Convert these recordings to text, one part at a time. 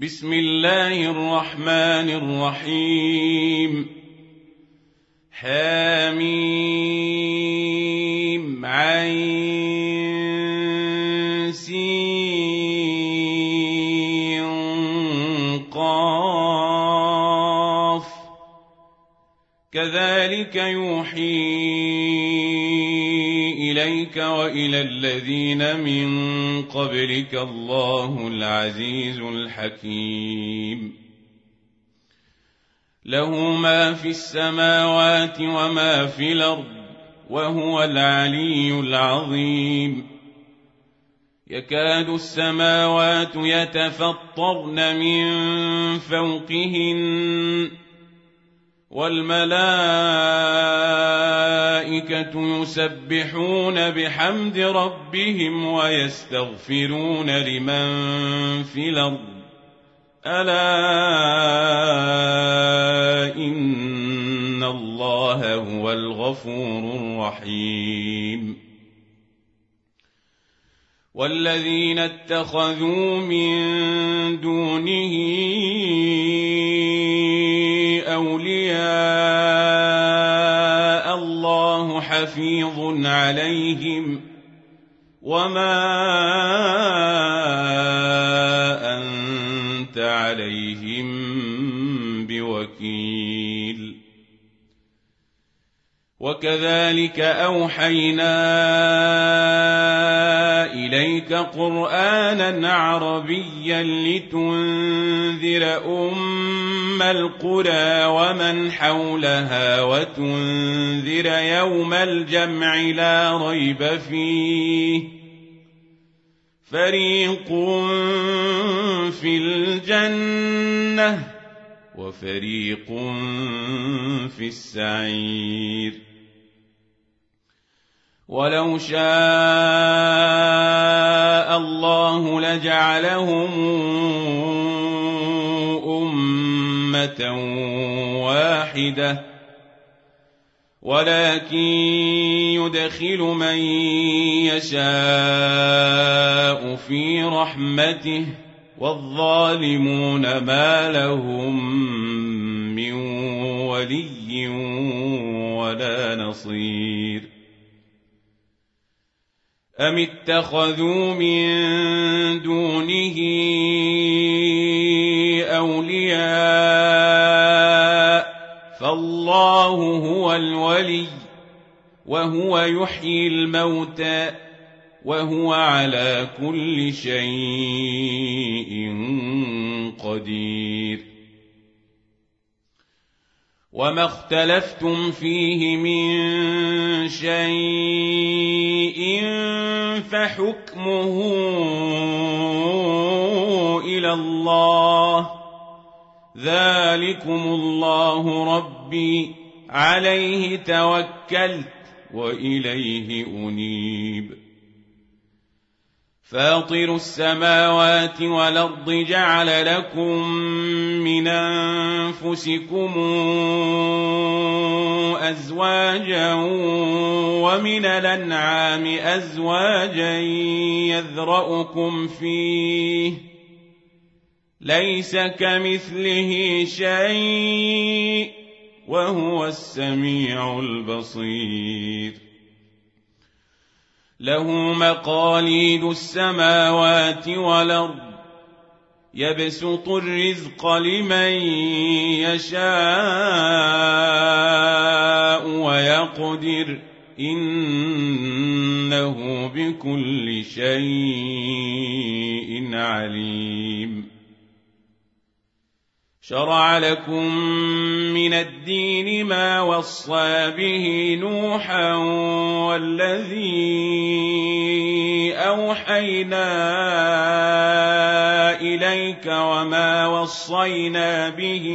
بسم الله الرحمن الرحيم حميم عين سين قاف كذلك يوحي إليك وإلى الذين من قبلك الله العزيز الحكيم له ما في السماوات وما في الأرض وهو العلي العظيم يكاد السماوات يتفطرن من فوقهن والملائكة يسبحون بحمد ربهم ويستغفرون لمن في الأرض ألا إن الله هو الغفور الرحيم والذين اتخذوا من دونه أولياء الله حفيظ عليهم وما أنت عليهم بوكيل وكذلك أوحينا إليك قرآنا عربيا لتنذر أم القرى ومن حولها وتنذر يوم الجمع لا ريب فيه فريق في الجنة وفريق في السعير ولو شاء الله لجعلهم أمة واحدة ولكن يدخل من يشاء في رحمته والظالمون ما لهم من ولي ولا نصير أم اتخذوا من دونه أولياء فالله هو الولي وهو يحيي الموتى وهو على كل شيء قدير وما اختلفتم فيه من شيء فحكمه إلى الله ذلكم الله ربي عليه توكلت وإليه أنيب فاطر السماوات والأرض جعل لكم من أنفسكم أزواجا ومن الأنعام أزواجا يذرأكم فيه ليس كمثله شيء وهو السميع البصير له مقاليد السماوات والأرض يبسط الرزق لمن يشاء ويقدر إنه بكل شيء عليم شرع لكم من الدين ما وصى به نوحا والذي أوحينا إليك وما وصينا به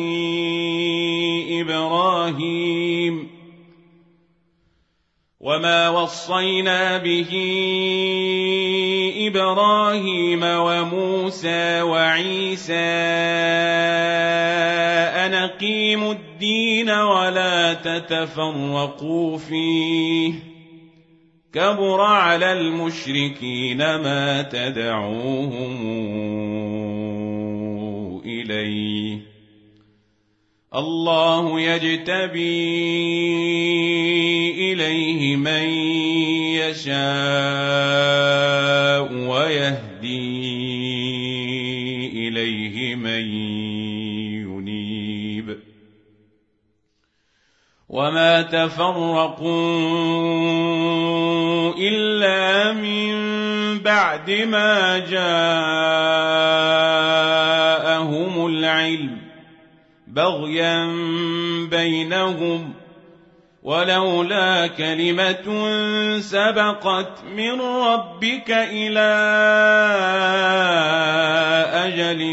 إبراهيم وموسى وعيسى أن أقيموا الدين ولا تتفرقوا فيه كبر على المشركين ما تدعوهم إليه الله يجتبي إليه من يشاء ويهدي إليه من ينيب وما تفرقوا إلا من بعد ما جاءهم العلم بغيا بينهم ولولا كلمة سبقت من ربك إلى أجل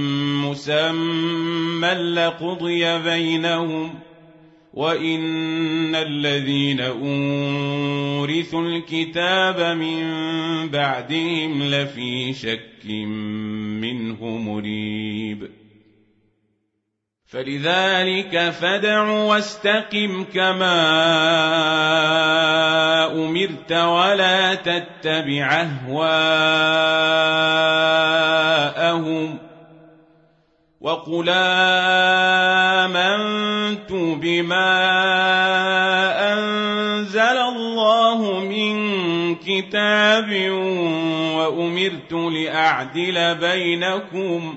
مسمى لقضي بينهم وإن الذين أورثوا الكتاب من بعدهم لفي شك منه مريب فلذلك فادع واستقم كما أمرت ولا تتبع أهواءهم وقل آمنت بما أنزل الله من كتاب وأمرت لأعدل بينكم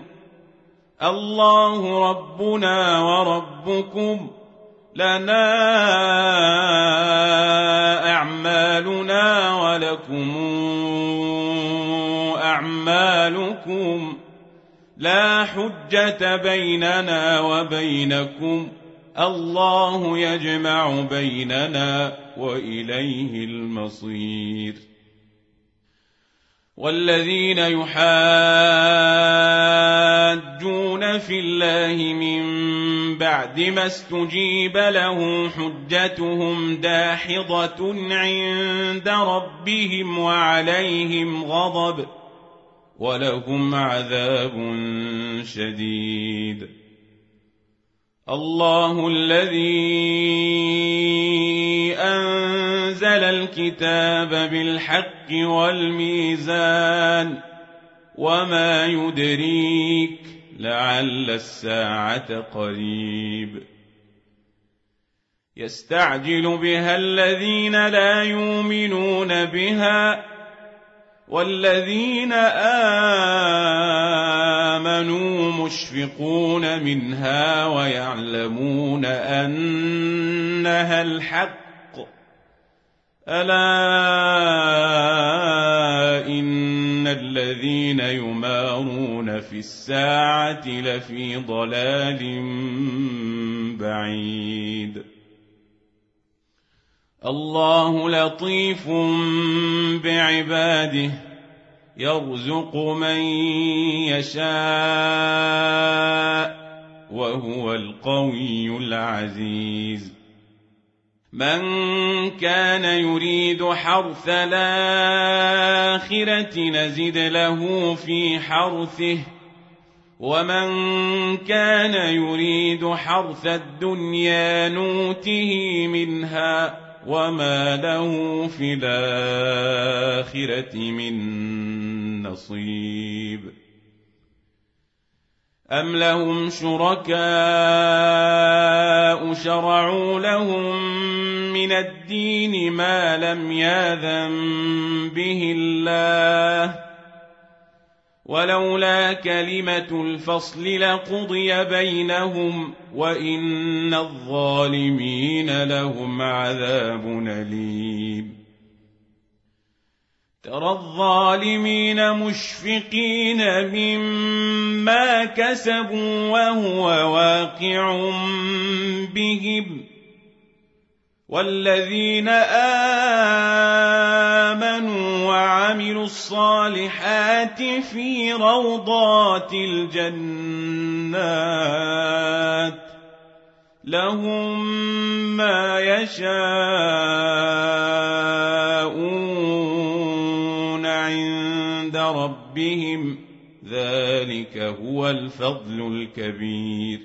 الله ربنا وربكم لنا أعمالنا ولكم أعمالكم لا حجة بيننا وبينكم الله يجمع بيننا وإليه المصير والذين يحاجون في الله من بعد ما استجيب له حجتهم داحضة عند ربهم وعليهم غضب ولهم عذاب شديد الله الذي أنزل الكتاب بالحق والميزان وما يدريك لعل الساعة قريب يستعجل بها الذين لا يؤمنون بها والذين آمنوا مشفقون منها ويعلمون أنها الحق ألا إن الذين يمارون في الساعة لفي ضلال بعيد الله لطيف بعباده يرزق من يشاء وهو القوي العزيز من كان يريد حرث الآخرة نزد له في حرثه ومن كان يريد حرث الدنيا نوته منها وما له في الآخرة من نصيب أم لهم شركاء شرعوا لهم من الدين ما لم يأذن به الله ولولا كلمة الفصل لقضي بينهم وإن الظالمين لهم عذاب أليم ترى الظالمين مشفقين مما كسبوا وهو واقع بهم والذين آمنوا وعملوا الصالحات في روضات الجنات لهم ما يشاءون عند ربهم ذلك هو الفضل الكبير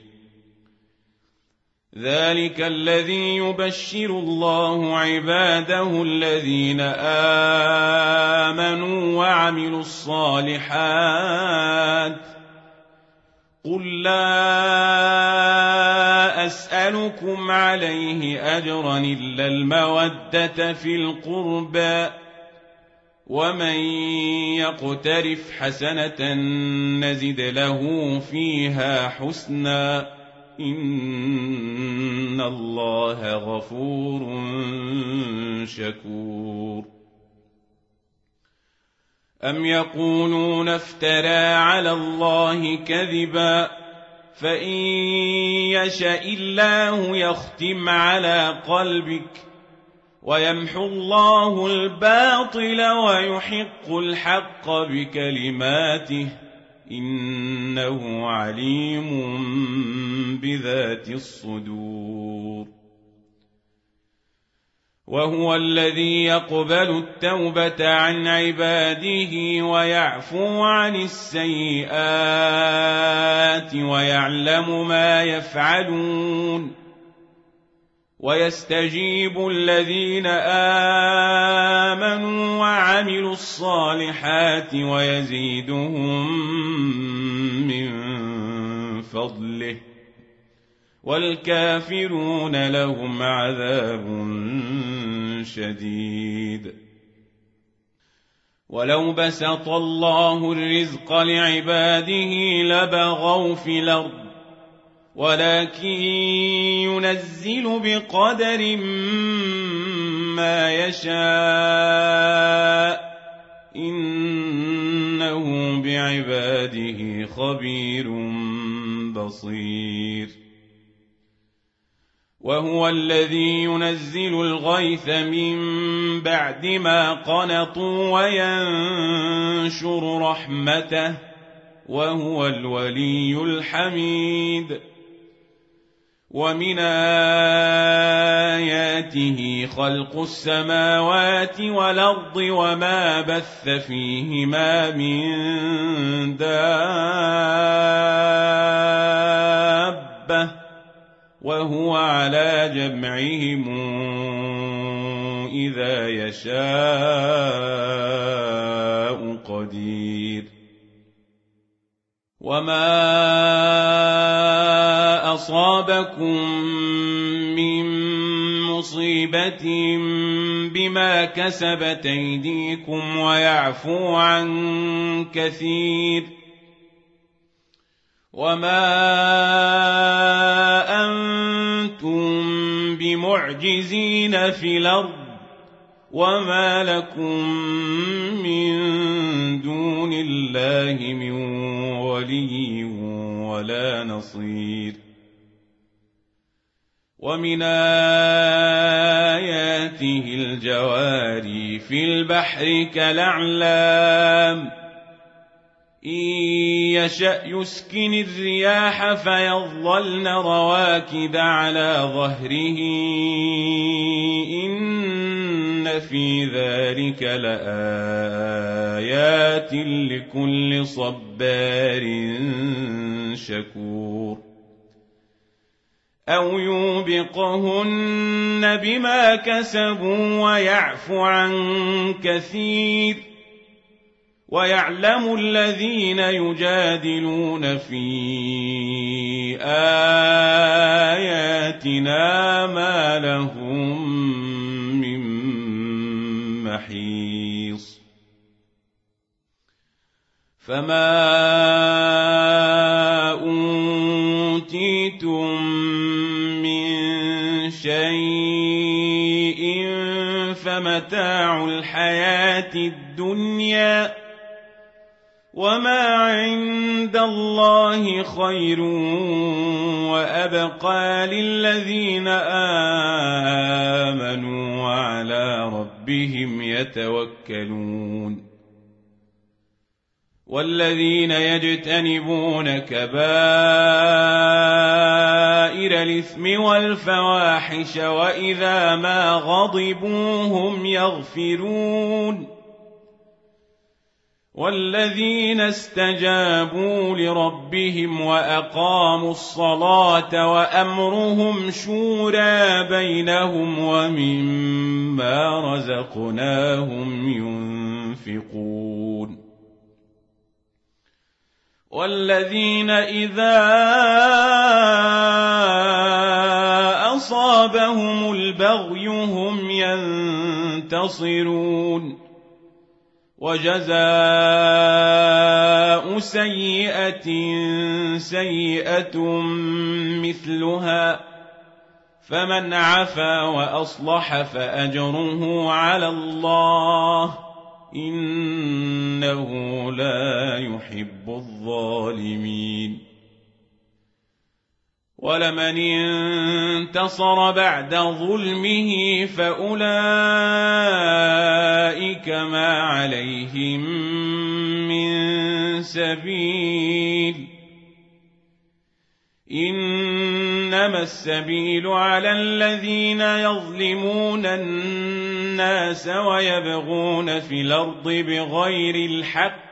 ذلك الذي يبشر الله عباده الذين آمنوا وعملوا الصالحات قل لا أسألكم عليه أجرا إلا المودة في القربى ومن يقترف حسنة نزد له فيها حسنا إن الله غفور شكور أم يقولون افترى على الله كذبا فإن يشاء الله يختم على قلبك ويمحو الله الباطل ويحق الحق بكلماته إنه عليم بذات الصدور وهو الذي يقبل التوبة عن عباده ويعفو عن السيئات ويعلم ما يفعلون ويستجيب الذين آمنوا وعملوا الصالحات ويزيدهم من فضله والكافرون لهم عذاب شديد ولو بسط الله الرزق لعباده لبغوا في الأرض ولكن ينزل بقدر ما يشاء إنه بعباده خبير بصير وهو الذي ينزل الغيث من بعد ما قنطوا وينشر رحمته وهو الولي الحميد ومن آياته خلق السماوات والأرض وما بث فيهما من دابة وهو على جمعهم إذا يشاء قدير وما أصابكم من مصيبة بما كسبت أيديكم ويعفو عن كثير وما أنتم بمعجزين في الأرض وما لكم من دون الله من ولي ولا نصير ومن آياته الجواري في البحر كالأعلام إن يشأ يسكن الرياح فيظللن رواكد على ظهره إن في ذلك لآيات لكل صبار شكور أو يوبقهن بما كسبوا ويعفو عن كثير ويعلم الذين يجادلون في آياتنا ما لهم من محيص فما أوتيتم من شيء فمتاع الحياة الدنيا وما عند الله خير وأبقى للذين آمنوا وعلى ربهم يتوكلون والذين يجتنبون كبائر الإثم والفواحش وإذا ما غضبوا هم يغفرون والذين استجابوا لربهم وأقاموا الصلاة وأمرهم شورى بينهم ومما رزقناهم ينفقون والذين إذا أصابهم البغي هم ينتصرون وجزاء سيئة سيئة مثلها فمن عفا وأصلح فأجره على الله إنه لا يحب الظالمين ولمن انتصر بعد ظلمه فأولئك ما عليهم من سبيل إنما السبيل على الذين يظلمون الناس ويبغون في الأرض بغير الحق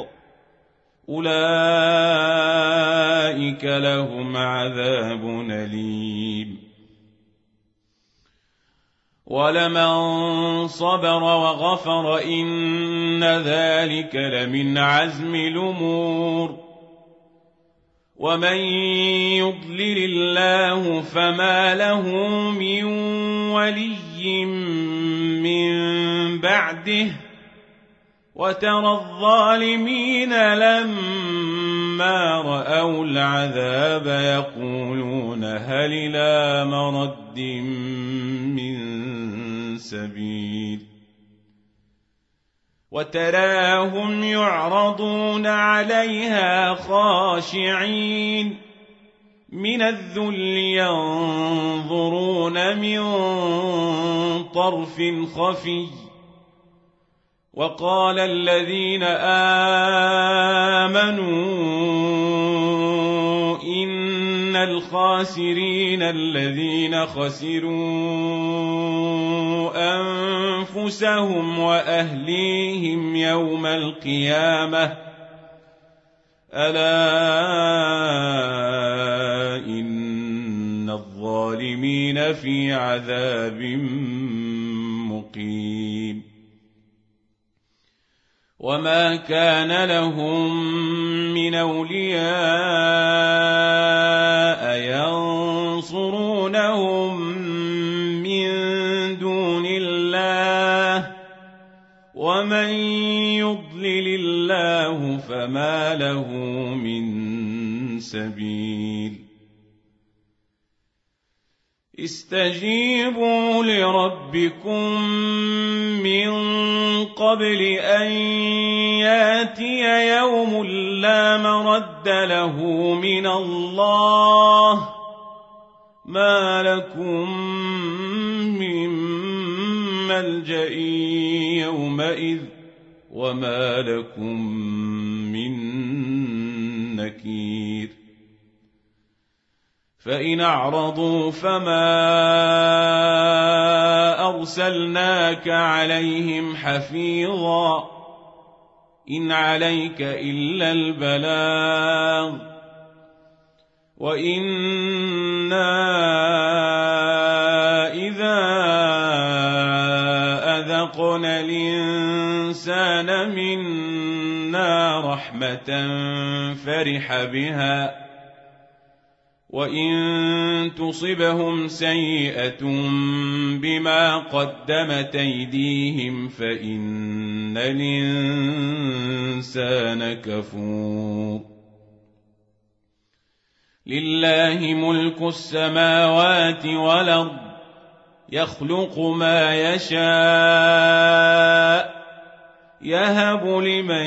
أولئك لهم عذاب أليم ولمن صبر وغفر إن ذلك لمن عزم الأمور ومن يضلل الله فما له من ولي من بعده وترى الظالمين لما رأوا العذاب يقولون هل إلى مرد من سبيل وتراهم يعرضون عليها خاشعين من الذل ينظرون من طرف خفي وقال الذين آمنوا إن الخاسرين الذين خسروا أنفسهم وأهليهم يوم القيامة ألا إن الظالمين في عذاب مقيم وما كان لهم من أولياء ينصرونهم من دون الله ومن يضلل الله فما له من سبيل استجيبوا لربكم من قبل أن ياتي يوم لا مرد له من الله ما لكم من ملجأ يومئذ وما لكم من نكير فإن أعرضوا فما أرسلناك عليهم حفيظا إن عليك إلا البلاغ وإنا إذا أذقنا الإنسان منا رحمة فرح بها وإن تصبهم سيئة بما قدمت أيديهم فإن الإنسان كفور لله ملك السماوات والأرض يخلق ما يشاء يهب لمن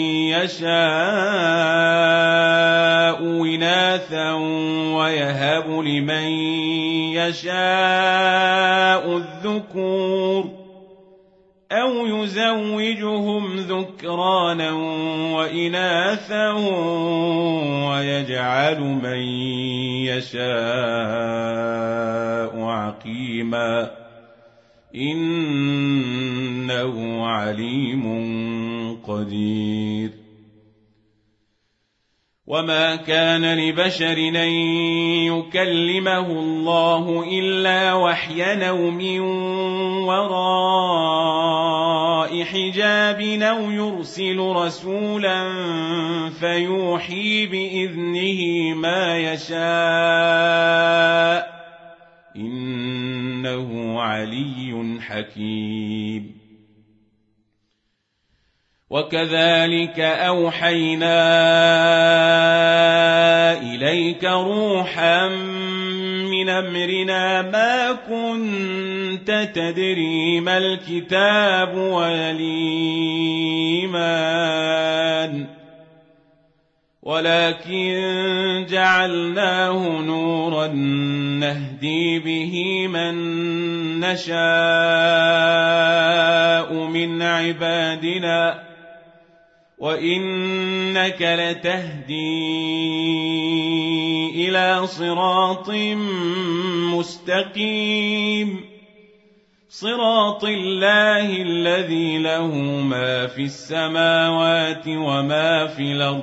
يشاء إناثا ويهب لمن يشاء الذكور أو يزوجهم ذكرانا وإناثا ويجعل من يشاء عقيما إنه عليم قدير وما كان لبشر أن يكلمه الله إلا وحيا أو من وراء حجاب أو يرسل رسولا فيوحي بإذنه ما يشاء إنه علي حكيم. وكذلك أوحينا إليك روحا من أمرنا ما كنت تدري ما الكتاب ولا الإيمان ولكن جعلناه نورا نهدي به من نشاء من عبادنا وإنك لتهدي إلى صراط مستقيم صراط الله الذي له ما في السماوات وما في الأرض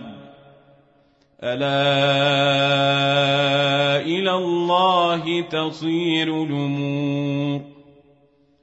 ألا إلى الله تصير الأمور.